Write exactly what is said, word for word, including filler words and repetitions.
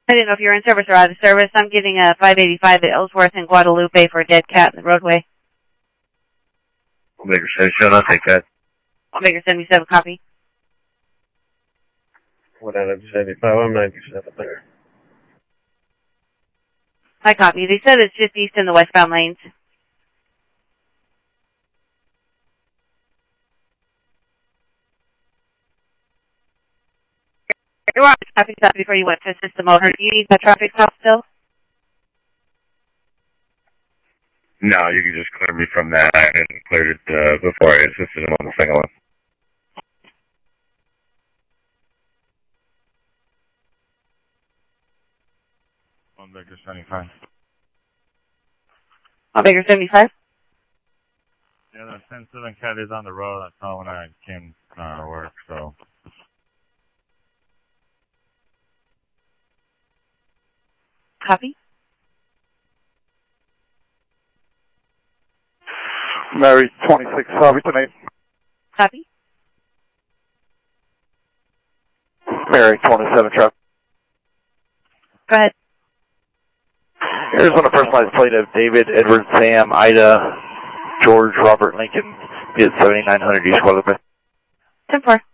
I didn't know if you were in service or out of service. I'm getting a five eighty-five at Ellsworth and Guadalupe for a dead cat in the roadway. Baker seventy-seven, I'll take that. Baker seventy-seven, copy. What out of seventy-five? I'm ninety-seven there. I copy. They said it's just east in the westbound lanes. You were on a traffic stop before you went to assist the motor. Do you need that traffic stop still? No, you can just clear me from that. I hadn't cleared it uh, before I assisted him on the second one. One Baker seventy-five. One Baker seventy-five? Yeah, the ten seven cat is on the road. I saw when I came uh, to work, so. Copy. Mary twenty-six, Southington eight. Copy. Mary twenty-seven, truck. Go ahead. Here's one of the personalized plate of David, Edward, Sam, Ida, George, Robert, Lincoln. Be at seventy-nine hundred East Guadalupe. ten four.